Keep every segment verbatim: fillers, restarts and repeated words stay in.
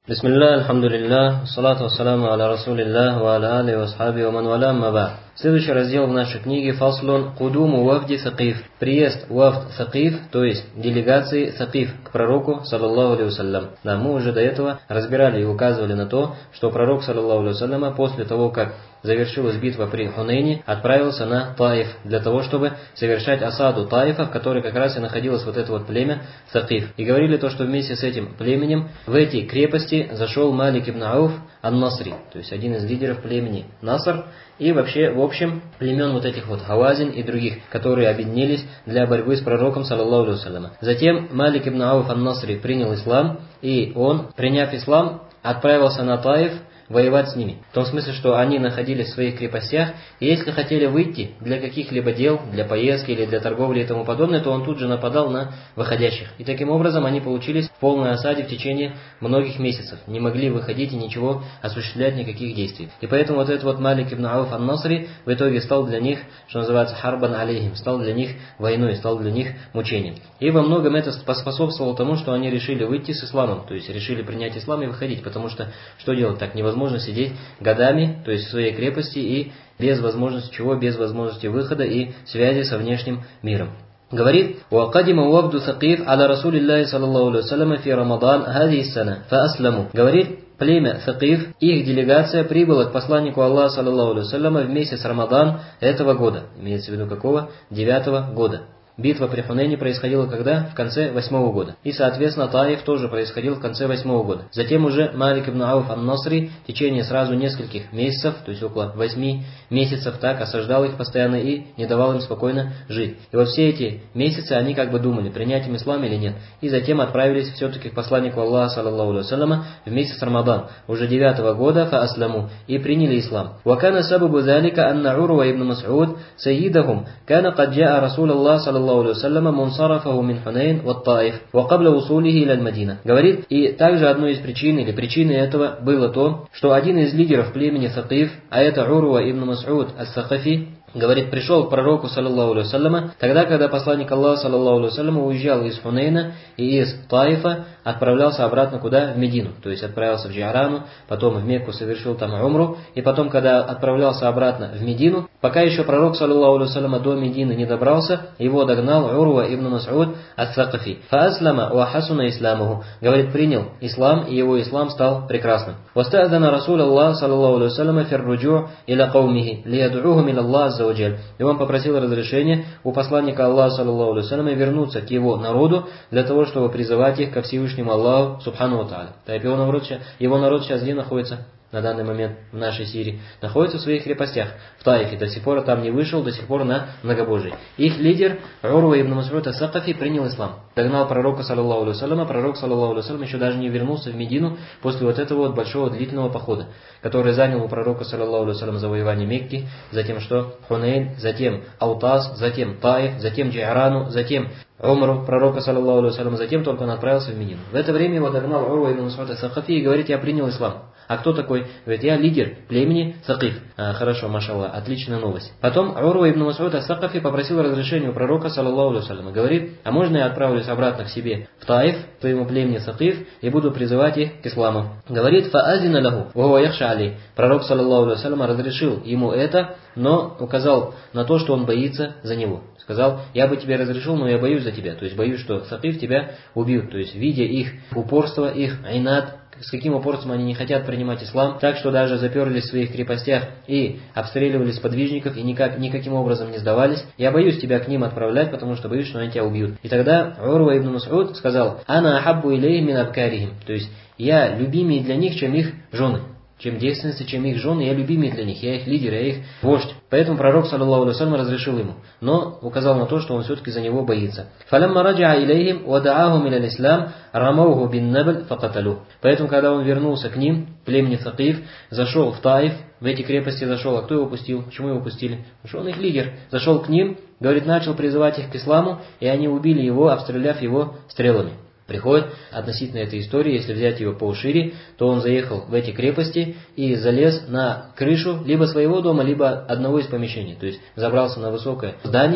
Бисмилля, алхамдулилля, салату вассаламу аля расулиллях, ва аля али ва асхаби ва ман валя, амма ба'д. Следующий раздел в нашей книге «Фаслун кудуму вафди Сакиф». Приезд вафд Сакиф, то есть делегации Сакиф к пророку, саллаллаху алейхи вассалям. Да, мы уже до этого разбирали и указывали на то, что пророк, саллаллаху алейхи вассалям, после того, как завершилась битва при Хунейне, отправился на Таиф, для того, чтобы совершать осаду Таифа, в которой как раз и находилось вот это вот племя Сакиф. И говорили то, что вместе с этим племенем в эти крепости зашел Малик ибн Ауф ан-Насри, то есть один из лидеров племени Наср, и вообще, в общем, племен вот этих вот Хавазин и других, которые объединились для борьбы с пророком, саллаллаху алейхи вассалям. Затем Малик ибн Ауф ан-Насри принял ислам, и он, приняв ислам, отправился на Таиф воевать с ними. В том смысле, что они находились в своих крепостях, и если хотели выйти для каких-либо дел, для поездки или для торговли и тому подобное, то он тут же нападал на выходящих. И таким образом они получились в полной осаде в течение многих месяцев. Не могли выходить и ничего осуществлять, никаких действий. И поэтому вот этот вот Малик ибн Ауф ан-Насри в итоге стал для них, что называется, харбан алейхим, стал для них войной, стал для них мучением. И во многом это поспособствовало тому, что они решили выйти с исламом, то есть решили принять ислам и выходить, потому что что делать так? Невозможно Можно сидеть годами, то есть в своей крепости, и без возможности чего, без возможности выхода и связи со внешним миром. Говорит: «Уакадима уабду Сакиф аля Расулиллахи саллаллаху алейхи вассаляма фи Рамадан хади сана фа асляму». Говорит, племя Сакиф, их делегация прибыла к посланнику Аллаха саллаллаху алейхи вассаляма в месяц Рамадан этого года. Имеется в виду какого? Девятого года. Битва при Хунейне происходила когда? В конце восьмого года. И, соответственно, Таиф тоже происходил в конце восьмого года. Затем уже Малик ибн Ауф ан-Насри в течение сразу нескольких месяцев, то есть около восьми месяцев, так осаждал их постоянно и не давал им спокойно жить. И во все эти месяцы они как бы думали, принять им ислам или нет. И затем отправились все-таки к посланнику Аллаха, саллаллаху алейхи вассаляма, в месяц Рамадан, уже девятого года, фа асляму, и приняли ислам. Вакана сабабу залика анна Урва ибн Мас'уд сайидахум кана кад джаа Расул Аллах саллаллаху алейхи вассаляма мунсарафаху мин Хунейн ва Таиф ва кабля усулихи иля аль-Мадина. Говорит, и также одной из причин или причиной этого было то, что один из лидеров племени Сакиф, а это Урва ибн Мас'уд ас-Сакафи, говорит, пришел к пророку, саллаллаху алейхи вассаляма, тогда, когда посланник Аллаха, саллаллаху алейхи вассаляма, уезжал из Хунейна и из Таифа, отправлялся обратно куда? В Медину. То есть отправился в Джи'рану, потом в Мекку совершил там умру, и потом, когда отправлялся обратно в Медину, пока еще пророк, саллаллаху алейхи вассаляма, до Медины не добрался, его догнал Урва ибн Мас'уд ас-Сакафи. Фа-аслама ва хасуна исламуху. Говорит, принял ислам, и его ислам стал прекрасным. Васта'адана Расул Аллах, саллаллаху алейхи вассаляма, фир-руджу' иля каумихи, лияд'ухум иля Аллах азза ва джаль. И он попросил разрешения у посланника Аллаха, саллаллаху алейхи вассаляма, вернуться к его народу, для того, чтобы призывать их ко Всевышнему Аллаху, субхану ва тааля. Так его народ, его народ сейчас где находится? На данный момент в нашей Сирии, находится в своих крепостях, в Таифе, до сих пор там не вышел, до сих пор на многобожии. Их лидер, Урва ибн Мас'уд ас-Сакафи, принял ислам. Догнал пророка, саллаллаху алейхи вассаляма, пророк, саллаллаху алейхи вассаляма, еще даже не вернулся в Медину после вот этого вот большого длительного похода, который занял у пророка, саллаллаху алейхи вассаляма, завоевание Мекки, затем что? Хунейн, затем Аутас, затем Таиф, затем Джи'рану, затем умру пророка, саллаллаху алейхи вассаляма, затем только он отправился в Медину. В это время его догнал Урва ибн Мас'уд ас-Сакафи и говорит: я принял ислам. А кто такой? Говорит, я лидер племени Сакиф. А, хорошо, машаллах, отличная новость. Потом Урва ибн Мас'уд ас-Сакафи попросил разрешения у пророка, саллаллаху алейхи вассаляма. Говорит, а можно я отправлюсь обратно к себе в Таиф, к твоему племени Сакиф, и буду призывать их к исламу? Говорит, фаазина лаху, ва яхша алей. Пророк, саллаллаху алейхи вассаляма, разрешил ему это, но указал на то, что он боится за него. Сказал, я бы тебе разрешил, но я боюсь за тебя. То есть боюсь, что Сакиф тебя убьют. То есть видя их упорство, их айнат, с каким упорством они не хотят принимать ислам, так что даже заперлись в своих крепостях и обстреливали сподвижников и никак, никаким образом не сдавались. Я боюсь тебя к ним отправлять, потому что боюсь, что они тебя убьют. И тогда Урва ибн Мас'уд сказал, «Ана ахаббу илейхим мин абкарихим». То есть я любимее для них, чем их жены. Чем девственницы, чем их жены, я любимее для них, я их лидер, я их вождь. Поэтому пророк, саллаллаху алейхи вассалям, разрешил ему, но указал на то, что он все-таки за него боится. «Фалямма раджа илейхим ва да'ахум иля ислам рамауху бин набль факаталу». Поэтому, когда он вернулся к ним, племени Сакиф, зашел в Таиф, в эти крепости зашел, а кто его пустил? Почему его пустили? Потому что он их лидер. Зашел к ним, говорит, начал призывать их к исламу, и они убили его, обстреляв его стрелами. Приходит относительно этой истории, если взять ее поушире, то он заехал в эти крепости и залез на крышу либо своего дома, либо одного из помещений. То есть забрался на высокое здание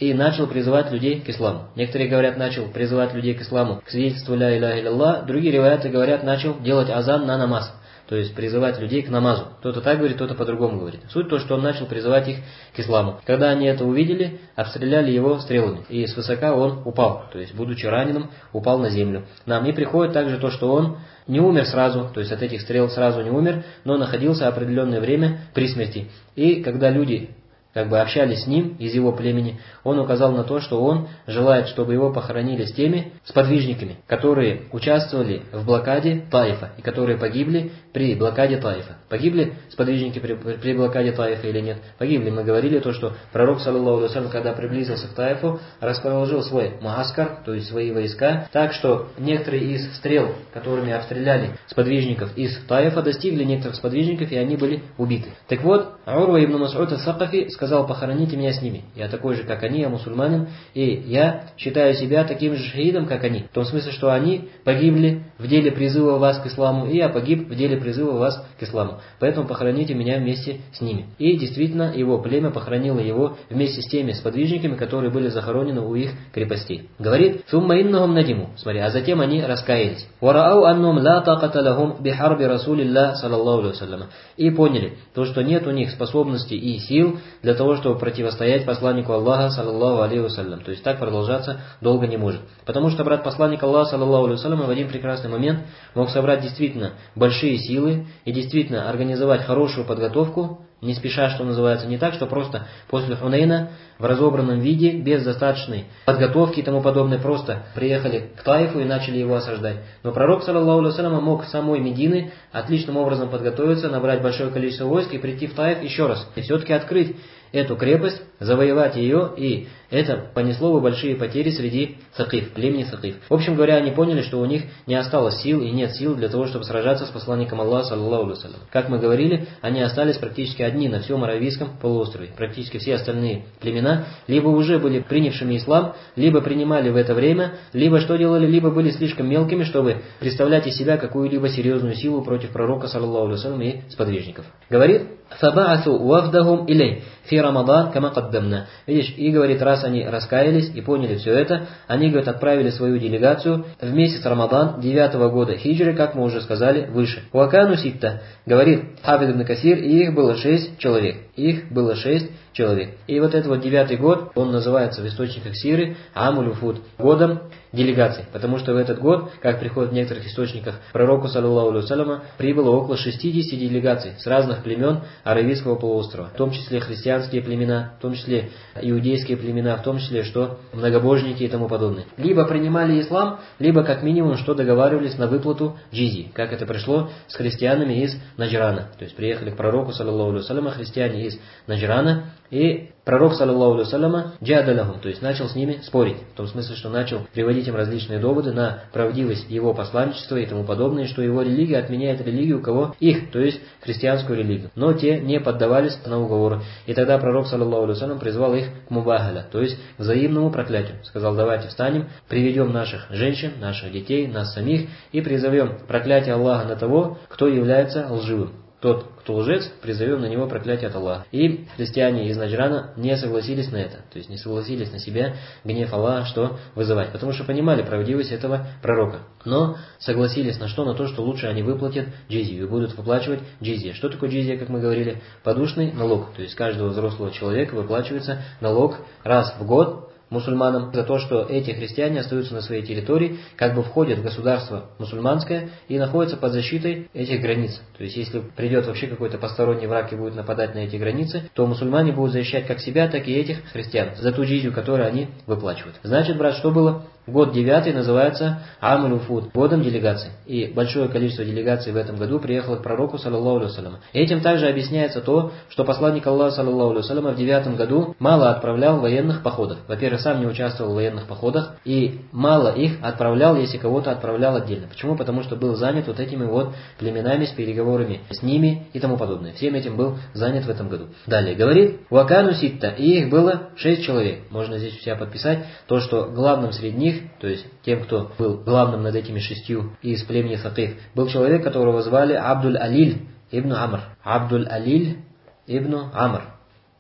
и начал призывать людей к исламу. Некоторые говорят, начал призывать людей к исламу, к свидетельству ля иляха илляллах, другие риваяты говорят, начал делать азан на намаз. То есть призывать людей к намазу. Кто-то так говорит, кто-то по-другому говорит. Суть то, что он начал призывать их к исламу. Когда они это увидели, обстреляли его стрелами. И свысока он упал. То есть, будучи раненым, упал на землю. Нам не приходит также то, что он не умер сразу, то есть от этих стрел сразу не умер, но находился определенное время при смерти. И когда люди как бы общались с ним из его племени, он указал на то, что он желает, чтобы его похоронили с теми сподвижниками, которые участвовали в блокаде Таифа и которые погибли при блокаде Таифа. Погибли сподвижники при, при блокаде Таифа или нет? Погибли. Мы говорили то, что пророк, саллаллаху алейхи ва саллям, когда приблизился к Таифу, расположил свой муаскар, то есть свои войска, так что некоторые из стрел, которыми обстреляли сподвижников из Таифа, достигли некоторых сподвижников, и они были убиты. Так вот, Урва ибн Мас'уд ас-Сакафи сказал: похороните меня с ними. Я такой же, как они, я мусульманин, и я считаю себя таким же шахидом, как они. В том смысле, что они погибли в деле призыва вас к исламу, и я погиб в деле призыва вас к исламу. Поэтому похороните меня вместе с ними. И действительно, его племя похоронило его вместе с теми сподвижниками, которые были захоронены у их крепостей. Говорит: «Сумма иннахум надиму». Смотри, а затем они раскаялись. «Вараау аннум ла тaqата лахум бихарби расулилля саллаллаху алейхи ва саллям». И поняли то, что нет у них способности и сил для того, чтобы противостоять посланнику Аллаха, саллаллаху алейхи ва саллям. То есть так продолжаться долго не может. Потому что брат посланник Аллаха, саллаллаху алейхи ва саллям, в один прекрасный момент мог собрать действительно большие силы и действительно организовать хорошую подготовку, не спеша, что называется, не так, что просто после Хунейна в разобранном виде, без достаточной подготовки и тому подобное, просто приехали к Таифу и начали его осаждать. Но пророк, саллаллаху алейхи ва саллям, мог с самой Медины отличным образом подготовиться, набрать большое количество войск и прийти в Таиф еще раз. И все-таки открыть эту крепость, завоевать ее, и это понесло бы большие потери среди сакиф, племени сакиф. В общем говоря, они поняли, что у них не осталось сил и нет сил для того, чтобы сражаться с посланником Аллаха, саллаллаху алейхи ва саллям. Как мы говорили, они остались практически одни на всем Аравийском полуострове. Практически все остальные племена либо уже были принявшими ислам, либо принимали в это время, либо что делали, либо были слишком мелкими, чтобы представлять из себя какую-либо серьезную силу против пророка, саллаллаху алейхи ва саллям, и сподвижников. Говорит: «Фабаасу вафдахум илей фи Рамадан кама каддамна». Видишь, и говорит, раз они раскаялись и поняли все это, они, говорит, отправили свою делегацию в месяц Рамадан девятого года хиджры, как мы уже сказали выше. «Вакану ситта», говорит Хафид ибн Касир, и их было шесть человек. Их было шесть человек. И вот этот вот девятый год, он называется в источниках сиры Амулюфуд, годом делегаций. Потому что в этот год, как приходит в некоторых источниках, пророку, саллаллаху алейхи ва саллям, прибыло около шестидесяти делегаций с разных племен Аравийского полуострова. В том числе христианские племена, в том числе иудейские племена, в том числе что многобожники и тому подобное. Либо принимали ислам, либо как минимум что договаривались на выплату джизьи, как это пришло с христианами из Наджрана. То есть приехали к пророку, саллаллаху алейхи ва саллям, христиане из Наджрана, и пророк, саллаллаху алейхи ва саллям, джадалахум, то есть начал с ними спорить, в том смысле, что начал приводить им различные доводы на правдивость его посланничества и тому подобное, что его религия отменяет религию у кого? Их, то есть христианскую религию. Но те не поддавались на уговоры. И тогда пророк, саллаллаху алейхи ва саллям, призвал их к мубахаля, то есть к взаимному проклятию. Сказал: давайте встанем, приведем наших женщин, наших детей, нас самих и призовем проклятие Аллаха на того, кто является лживым. Тот, кто лжец, призовем на него проклятие от Аллаха. И христиане из Наджрана не согласились на это. То есть не согласились на себя гнев Аллаха, что вызывать. Потому что понимали правдивость этого пророка. Но согласились на что? На то, что лучше они выплатят джизью и будут выплачивать джизья. Что такое джизья, как мы говорили? Подушный налог. То есть каждого взрослого человека выплачивается налог раз в год мусульманам за то, что эти христиане остаются на своей территории, как бы входят в государство мусульманское и находятся под защитой этих границ. То есть если придет вообще какой-то посторонний враг и будет нападать на эти границы, то мусульмане будут защищать как себя, так и этих христиан за ту джизью, которую они выплачивают. Значит, брат, что было? Год девятый называется Амулюфуд, годом делегаций. И большое количество делегаций в этом году приехало к пророку, саллаллаху алейхи ва саллям. Этим также объясняется то, что посланник Аллаха, саллаллаху алейхи ва саллям, в девятом году мало отправлял военных походов. Во-первых, сам не участвовал в военных походах, и мало их отправлял, если кого-то отправлял отдельно. Почему? Потому что был занят вот этими вот племенами, с переговорами с ними и тому подобное. Всем этим был занят в этом году. Далее говорит: «Вакану ситта», и их было шесть человек. Можно здесь у себя подписать то, что главным среди них, то есть тем, кто был главным над этими шестью из племени Сакиф, был человек, которого звали Абдуль Алиль ибн Амр. Абдуль Алиль ибн Амр.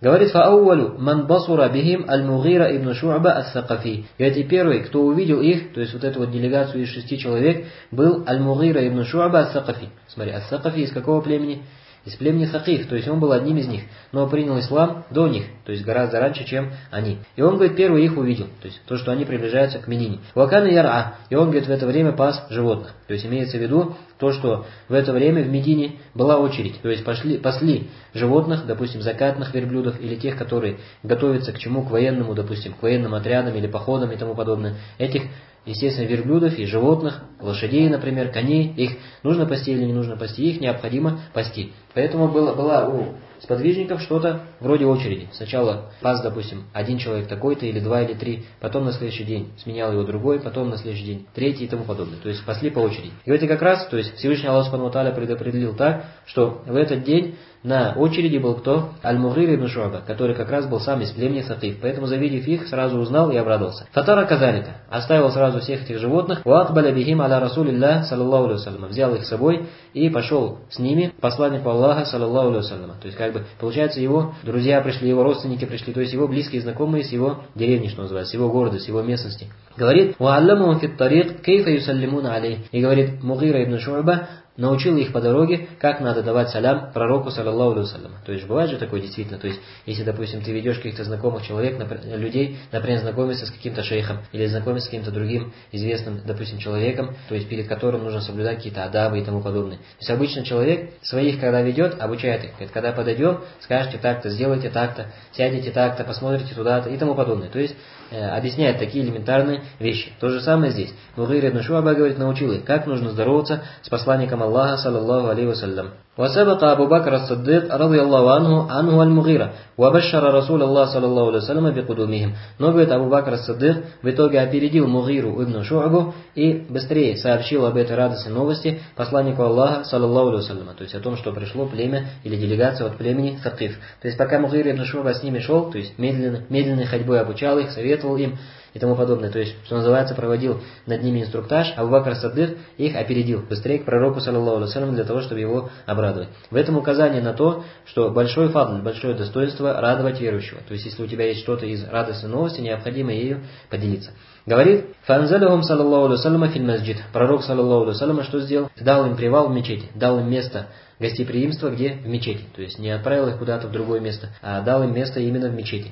Говорит, фаауалю ман басура бихим аль-Мугира ибн Шу'ба ас-Сакафи. Говорит, и первый, кто увидел их, то есть вот эту вот делегацию из шести человек, был аль-Мугира ибн Шу'ба ас-Сакафи. Смотри, ас-Сакафи из какого племени? Из племени Сакиф, то есть он был одним из них, но принял ислам до них, то есть гораздо раньше, чем они. И он, говорит, первый их увидел, то есть то, что они приближаются к Медине. Вакана Яра, и он, говорит, в это время пас животных. То есть имеется в виду то, что в это время в Медине была очередь, то есть пошли, пасли животных, допустим, закатных верблюдов или тех, которые готовятся к чему, к военному, допустим, к военным отрядам или походам и тому подобное. Этих, естественно, верблюдов и животных, лошадей, например, коней, их нужно пасти или не нужно пасти, их необходимо пасти. Поэтому было, была у сподвижников что-то вроде очереди. Сначала пас, допустим, один человек такой-то, или два, или три, потом на следующий день сменял его другой, потом на следующий день третий и тому подобное. То есть пасли по очереди. И это как раз, то есть Всевышний Аллах Субхану ва Тааля предопределил так, что в этот день на очереди был кто? Аль-Мугир ибн Шу'ба, который как раз был сам из племени Сакиф. Поэтому, завидев их, сразу узнал и обрадовался. Фатара казалика. Оставил сразу всех этих животных. Ва акбаля бихим аля расулилля, саллаллаху алейхи вассалям. Взял их с собой и пошел с ними к посланнику Аллаха, саллаллаху алейхи вассалям. То есть, как бы, получается, его друзья пришли, его родственники пришли, то есть его близкие знакомые с его деревни, что называется, с его города, с его местности. Говорит, ва алламухум фит тарик кейфа юсаллимуна алейх. И говорит, Мугира ибн Шу'ба научил их по дороге, как надо давать салям пророку, саллаллаху алейхи вассалям. То есть бывает же такое действительно, то есть если, допустим, ты ведешь каких-то знакомых человек, людей, например, знакомишься с каким-то шейхом или знакомишься с каким-то другим известным, допустим, человеком, то есть перед которым нужно соблюдать какие-то адабы и тому подобное. То есть обычно человек своих, когда ведет, обучает их, говорит, когда подойдем, скажете так-то, сделайте так-то, сядете так-то, посмотрите туда-то и тому подобное. То есть э, объясняет такие элементарные вещи. То же самое здесь. Мугир ибн Шу'ба, говорит, научил их, как нужно здороваться с посланником Аллаха, саллаллаху алейхи вассалям. وسبق أبو بكر الصديق رضي الله عنه عنه المغيرة وبشر رسول الله صلى الله عليه وسلم بقدومهم. Но, говорит, Абу Бакр ас-Сиддик в итоге опередил Мугиру ибн Шу'бу и быстрее сообщил об этой радостной новости посланнику Аллаха, саллаллаху алейхи вассалям, то есть о том, что пришло племя или делегация от племени Сакиф. То есть пока Мугир ибн Шу'ба с ними шел, то есть медленно, медленной ходьбой обучал их, советовал им и тому подобное. То есть, что называется, проводил над ними инструктаж, Абу Бакр ас-Сиддик их опередил быстрее к пророку, саллаллаху алейхи вассалям, для того, чтобы его обрадовать. В этом указание на то, что большой фадль, большое достоинство радовать верующего. То есть, если у тебя есть что-то из радостной новости, необходимо ею поделиться. Говорит, фанзалихум саллаллаху алейхи вассалям фил масджид. Пророк, саллаллаху алейхи вассалям, что сделал? Дал им привал в мечети, дал им место гостеприимства, где? В мечети. То есть не отправил их куда-то в другое место, а дал им место именно в мечети.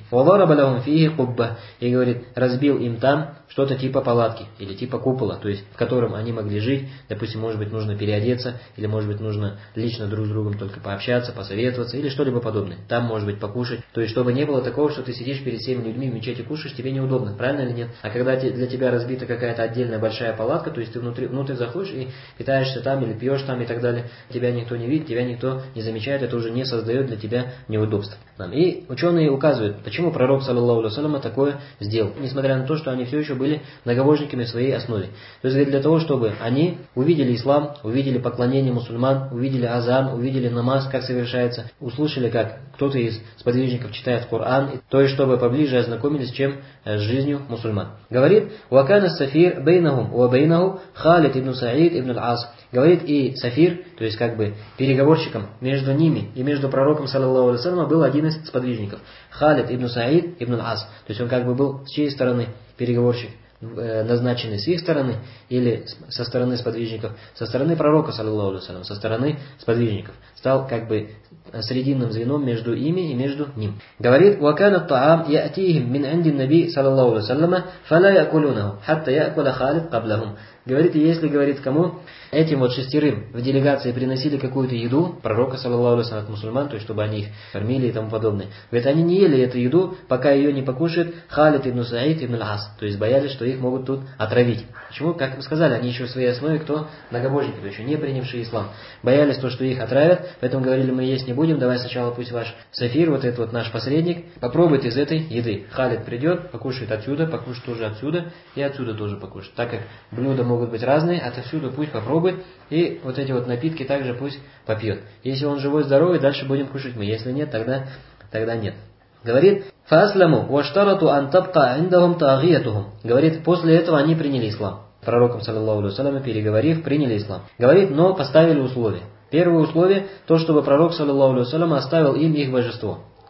И говорит, разбил им там что-то типа палатки или типа купола, то есть в котором они могли жить. Допустим, может быть, нужно переодеться, или может быть, нужно лично друг с другом только пообщаться, посоветоваться, или что-либо подобное. Там, может быть, покушать. То есть, чтобы не было такого, что ты сидишь перед всеми людьми в мечети, кушаешь, тебе неудобно, правильно или нет? А когда для тебя разбита какая-то отдельная большая палатка, то есть ты внутри, внутрь заходишь и питаешься там, или пьешь там и так далее, тебя никто не видит, тебя никто не замечает, это уже не создает для тебя неудобств. И ученые указывают, почему пророк, саллаллаху алейхи вассалям, такое сделал, несмотря на то, что они все еще были многобожниками в своей основе. То есть для того, чтобы они увидели ислам, увидели поклонение мусульман, увидели азан, увидели намаз, как совершается, услышали, как кто-то из сподвижников читает Коран, то есть чтобы поближе ознакомились, чем с жизнью мусульман. Говорит, «Вакана сафир бейнахум ва бейнаху Халид ибн Саид ибн аль-Ас». Говорит, и сафир, то есть как бы переговорщиком между ними и между пророком, саллаллаху алейхи вассалям, был один из сподвижников. Халид ибн Саид ибн аль-Ас. То есть он как бы был с чьей стороны переговорщик? Назначенный с их стороны или со стороны сподвижников, со стороны пророка, саллаллаху алейхи вассалям, со стороны сподвижников. Стал как бы срединным звеном между ими и между ним. Говорит, وَكَانَ الطَّعَامْ يَأْتِيهِمْ مِنْ عِنْدِ النَّبِي صلى الله عليه وسلم فَلَا يَأْكُلُونَهُ حَتَّى يَأْكُلَ خَالِدْ قَبْلَهُم. Говорит, и если, говорит, кому этим вот шестерым в делегации приносили какую-то еду, пророка, саллаллаху алейхи вассалям, от мусульман, то есть чтобы они их кормили и тому подобное. Говорит, они не ели эту еду, пока ее не покушает Халид ибн Саид ибн аль-Ас. То есть боялись, что их могут тут отравить. Почему? Как мы сказали, они еще в своей основе кто? Многобожники, то еще не принявшие ислам. Боялись то, что их отравят, поэтому говорили, мы есть не будем, давай сначала пусть ваш сафир, вот этот вот наш посредник, попробует из этой еды. Халид придет, покушает отсюда, покушает тоже отсюда и отсюда тоже покушает. Так как блюда могут быть разные, отсюда пусть попробует, и вот эти вот напитки также пусть попьет. Если он живой, здоровый, дальше будем кушать мы. Если нет, тогда, тогда нет. Говорит, фаасламу ваштарату ан табка индахум таагиятухум. Говорит, после этого они приняли ислам. Пророком, саллаллаху алейхи вассалям, переговорив, приняли ислам. Говорит, но поставили условия. Первое условие, то, чтобы пророк, саллаллаху алейхи вассалям, оставил им их божество.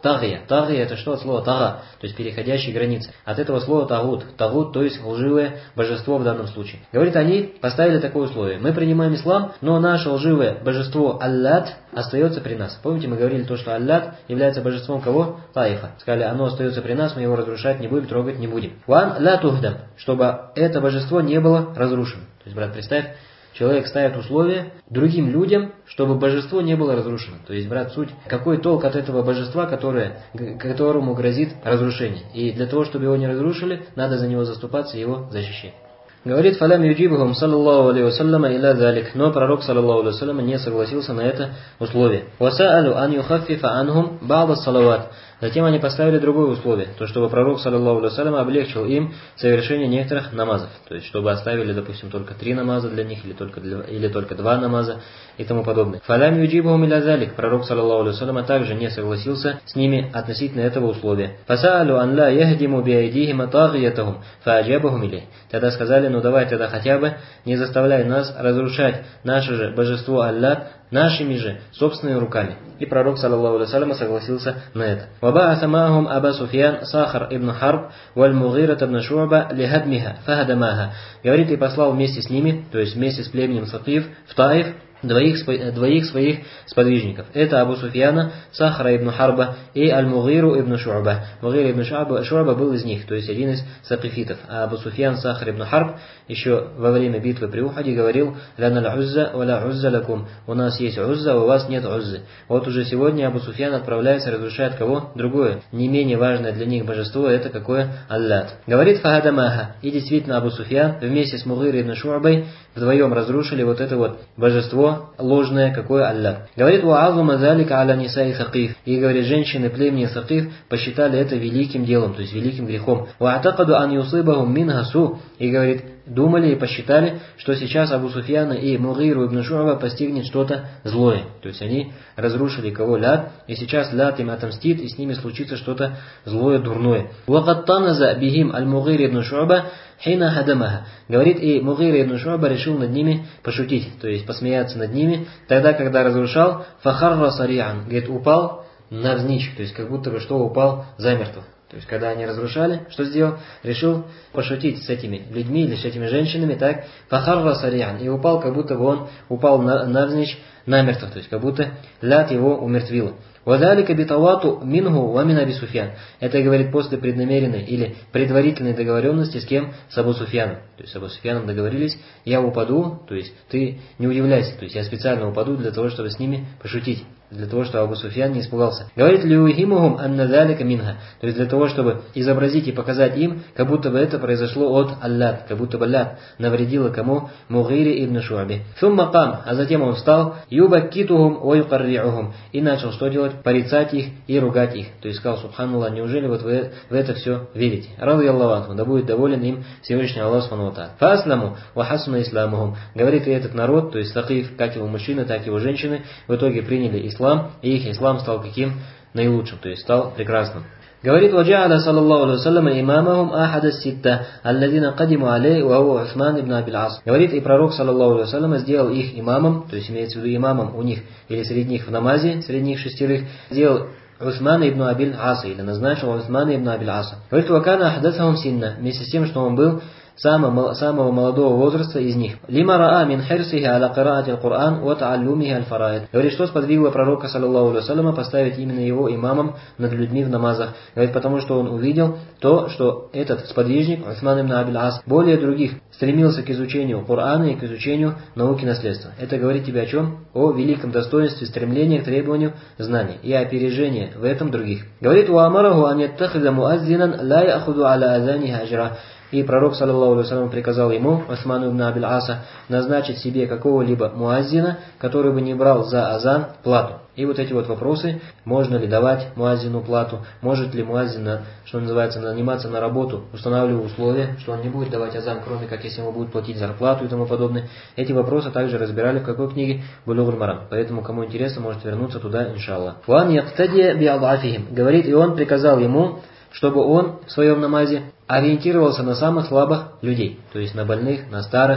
тагия. Тагия это что от слова тага, то есть переходящие границы. От этого слова тагут. Тагут, то есть лживое божество в данном случае. Говорит, они поставили такое условие. Мы принимаем ислам, но наше лживое божество Аллат остается при нас. Помните, мы говорили то, что Аллат является божеством кого? Таифа. Сказали, оно остается при нас, мы его разрушать не будем, трогать не будем. Ван ла тухдам, чтобы это божество не было разрушено. То есть, брат, представь, человек ставит условия другим людям, чтобы божество не было разрушено. То есть, брат, суть, какой толк от этого божества, которое, которому грозит разрушение. И для того, чтобы его не разрушили, надо за него заступаться и его защищать. Говорит, фалям юджибухум саллаллаху алейхи вассаляма иля залик. Но пророк саллаллаху алейхи вассаляма не согласился на это условие. Васаалю ан юхаффифа анхум ба'да салават. Затем они поставили другое условие, то чтобы пророк саллаллаху алейхи вассаляма облегчил им совершение некоторых намазов. То есть, чтобы оставили, допустим, только три намаза для них, или только, для, или только два намаза и тому подобное. Фалям юджибухум иля залик. Пророк саллаллаху алейхи вассаляма также не согласился с ними относительно этого условия. Фасаалю ан ла яхдиму биайдихима тагиятахум фааджабахум илей. Тогда сказали, ну давай тогда хотя бы не заставляй нас разрушать наше же божество Аллат нашими же собственными руками. И пророк саллаллаху алейхи вассалям согласился на это. وَبَعَثَ مَعَهُمْ أَبَا سُفْيَانَ صَخْرَ ибн Харб وَالْمُغِيرَةَ ибн Шу'ба لِهَدْمِهَا فَهَدَمَاهَا. Говорит, и послал вместе с ними, то есть вместе с племенем Сакиф, в Таиф, Двоих, двоих своих сподвижников. Это Абу Суфьяна, Сахра ибн Харба и Аль-Мугиру ибн Шу'ба. Мугир ибн Шу'ба, Шу'ба был из них, то есть один из сакифитов. А Абу Суфьян, Сахр ибн Харб, еще во время битвы при Ухаде говорил: «Ляна ля-Узза, ва ля-Узза лакум». У нас есть Узза, у вас нет Уззы. Вот уже сегодня Абу Суфьян отправляется, разрушает кого? Другое, не менее важное для них божество, это какое? Аллат. Говорит Фахадамаха. И действительно Абу Суфьян вместе с Мугир ибн Шу'бой вдвоем разрушили вот это вот божество ложное, какое Аллах. Говорит, «Уазума залика аля нисаи Сакиф». И, говорит, женщины племени Сакиф посчитали это великим делом, то есть великим грехом. «Уатакаду ан юсыбахум мин гасу». И, говорит, думали и посчитали, что сейчас Абу Суфьяна и Мугиру ибн Шу'ба постигнет что-то злое. То есть они разрушили кого? Лят. И сейчас Лят им отомстит, и с ними случится что-то злое, дурное. «Вакаттаназа бихим аль-Мугир ибн Шу'ба хина хадамаха». Говорит, и Мугир ибн Шу'ба решил над ними пошутить, то есть посмеяться над ними, тогда, когда разрушал, фахарра сариан, говорит, упал навзничь, то есть как будто бы что упал замертво. То есть, когда они разрушали, что сделал? Решил пошутить с этими людьми или с этими женщинами, так, фахарра сариан, и упал, как будто бы он упал навзничь намертво, то есть, как будто Лят его умертвила. «Вадалика битавату мингу ва мин Аби Суфьян». Это, говорит, после преднамеренной или предварительной договоренности с кем? С Абу Суфьяном. То есть с Абу Суфьяном договорились, я упаду, то есть ты не удивляйся, то есть я специально упаду для того, чтобы с ними пошутить, для того, чтобы Абу Суфьян не испугался. Говорит, «Лиухимухум анна далика минха». То есть для того, чтобы изобразить и показать им, как будто бы это произошло от Аллат, как будто бы Аллат навредила кому? Мугире ибн Шу'бе. «Сумма кам», а затем он встал, «Юбаккитугум ва юкарри'ухум». И начал что делать? Порицать их и ругать их. То есть сказал, субханаллах, неужели вот вы в это все верите? Ради Аллаху, да будет доволен им Всевышний Аллах Субхану ва Тааля. «Фасламу ва хасуна исламухум». Говорит, и этот народ, то есть Сакиф, как его мужчины, так и его женщины, в итоге приняли ислам, и их ислам стал каким? Наилучшим, то есть стал прекрасным. Говорит, «Ваджа'аля саллаллаху алейхи вассалям имамахум ахада ситта, алладина кадиму алей, ва хуа Усман ибн Абил Ас». Говорит, и пророк саллаллаху алейхи вассалям сделал их имамом, то есть имеется в виду имамом у них, или среди них в намазе, среди них шестерых, сделал Усмана ибн Абил Аса, или назначил Усмана ибн Абил Аса. Говорит, «Вакана ахдасахум синна», вместе с тем, что он был самого, самого молодого возраста из них. «Лима раа мин хирсихи аля кираати аль-Кур'ан ва тааллумихи аль-фараид». Говорит, что сподвигло пророка саллаллаху алейхи вассаляма поставить именно его имамом над людьми в намазах. Говорит, потому что он увидел то, что этот сподвижник, Усман ибн Абил Ас, более других стремился к изучению Корана и к изучению науки наследства. Это говорит тебе о чем? О великом достоинстве стремления к требованию знаний и опережения в этом других. Говорит, «Уамараху ан яттахида муаззинан ла яхуду аля азанихи аджра». И пророк, саллаллаху алейхи вассалям, приказал ему, Усману ибн Абил Аса, назначить себе какого-либо муаззина, который бы не брал за азан плату. И вот эти вот вопросы, можно ли давать муаззину плату, может ли муаззин, что называется, наниматься на работу, устанавливая условия, что он не будет давать азан, кроме как если ему будет платить зарплату и тому подобное. Эти вопросы также разбирали в какой книге? Булугуль Марам. Поэтому, кому интересно, может вернуться туда, иншаллах. «Ван яктадия би'адафихим». Говорит, и он приказал ему, чтобы он в своем намазе ориентировался на самых слабых людей, то есть на больных, на старых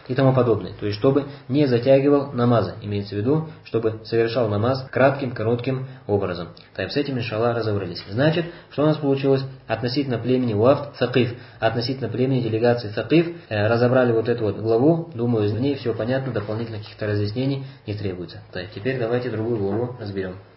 и тому подобное. То есть, чтобы не затягивал намазы. Имеется в виду, чтобы совершал намаз кратким, коротким образом. Так, с этим, иншаллах, разобрались. Значит, что у нас получилось? Относительно племени Вафд Сакиф, относительно племени делегации Сакиф, э, разобрали вот эту вот главу. Думаю, в ней все понятно, дополнительных каких-то разъяснений не требуется. Так, теперь давайте другую главу разберем.